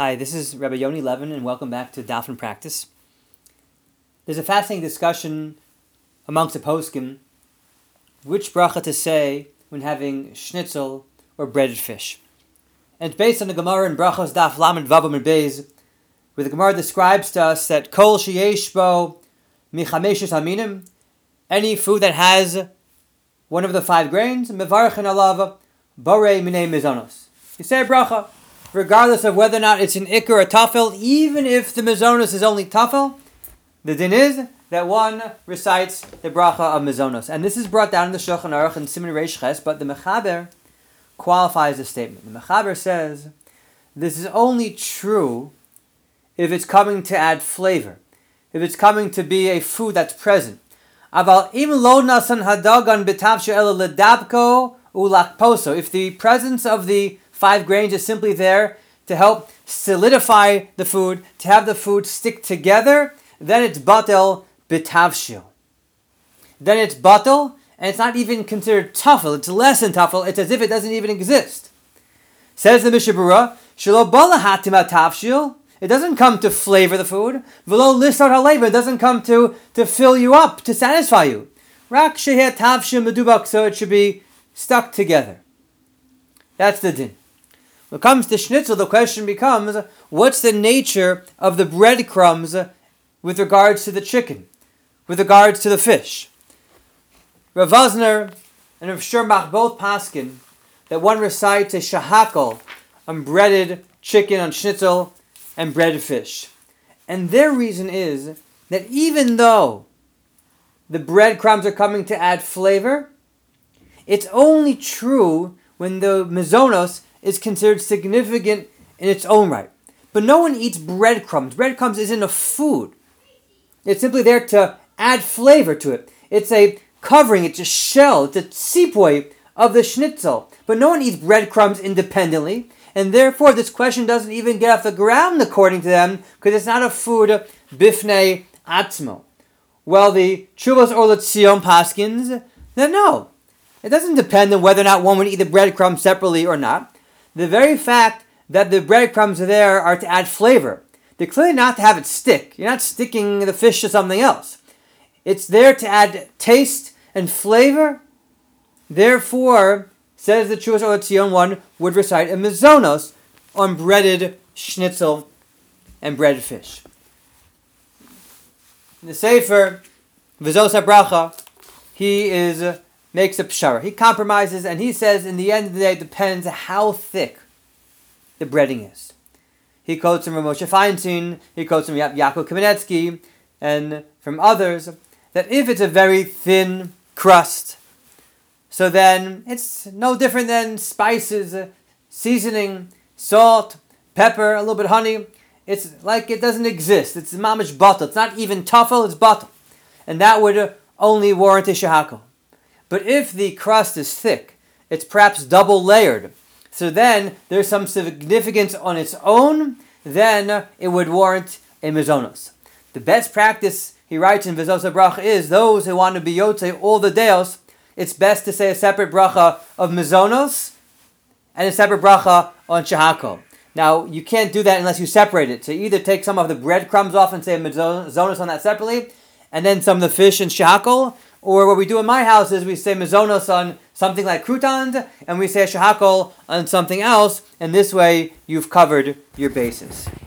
Hi, this is Rabbi Yoni Levin, and welcome back to Daf and Practice. There's a fascinating discussion amongst the poskim which bracha to say when having schnitzel or breaded fish. And it's based on the Gemara in Brachos Daf Lamed Vav Amud Beis, where the Gemara describes to us that kol sheyesh bo michameshes haminim, any food that has one of the 5 grains, mevarchen alav borei minei mizonos. You say a bracha, regardless of whether or not it's an ikr or tafel, even if the mizonos is only tafel, the din is that one recites the bracha of mizonos. And this is brought down in the Shulchan Aruch and Siman Reish Ches, but the Mechaber qualifies the statement. The Mechaber says this is only true if it's coming to add flavor, if it's coming to be a food that's present. Aval im lo nasan hadagan b'tavshe ela ledabko ulakposo. If the presence of the 5 grains is simply there to help solidify the food, to have the food stick together, then it's batel b'tavshil. Then it's batel, and it's not even considered tafel. It's less than tafel. It's as if it doesn't even exist. Says the Mishnah Berurah, shelo bala hatim tafshil. It doesn't come to flavor the food. V'lo lisot haleiva. It doesn't come to fill you up, to satisfy you. Rak sheheh tafshil medubak. So it should be stuck together. That's the din. When it comes to schnitzel, the question becomes, what's the nature of the breadcrumbs with regards to the chicken, with regards to the fish? Rav Vosner and Rav Shurbach both paskin that one recites a shahakol on breaded chicken, on schnitzel, and breaded fish. And their reason is that even though the breadcrumbs are coming to add flavor, it's only true when the mizonos is considered significant in its own right. But no one eats breadcrumbs. Breadcrumbs isn't a food. It's simply there to add flavor to it. It's a covering, it's a shell, it's a tzipui of the schnitzel. But no one eats breadcrumbs independently, and therefore this question doesn't even get off the ground according to them, because it's not a food bifnei atzmo. Well, the Chuvos Or L'Tzion paskins, then no. It doesn't depend on whether or not one would eat the breadcrumbs separately or not. The very fact that the breadcrumbs are there are to add flavor. They're clearly not to have it stick. You're not sticking the fish to something else. It's there to add taste and flavor. Therefore, says the Chuvos Or L'Tzion, one would recite a mizonos on breaded schnitzel and breaded fish. In the Sefer, V'zos HaBracha, he makes a pshara. He compromises, and he says, in the end of the day, it depends how thick the breading is. He quotes from Moshe Feinstein, he quotes from Yaakov Kamenetsky, and from others, that if it's a very thin crust, so then it's no different than spices, seasoning, salt, pepper, a little bit of honey. It's like it doesn't exist. It's mamish batel. It's not even tafel, it's batel. And that would only warrant a shahakol. But if the crust is thick, it's perhaps double layered, so then there's some significance on its own, then it would warrant a mizonos. The best practice, he writes in V'zos HaBracha, is those who want to be yotzei all the deos, it's best to say a separate bracha of mizonos and a separate bracha on shahakol. Now, you can't do that unless you separate it. So you either take some of the breadcrumbs off and say a mizonos on that separately, and then some of the fish and shahakol, or what we do in my house is we say mizonos on something like croutons, and we say shahakol on something else, and this way you've covered your bases.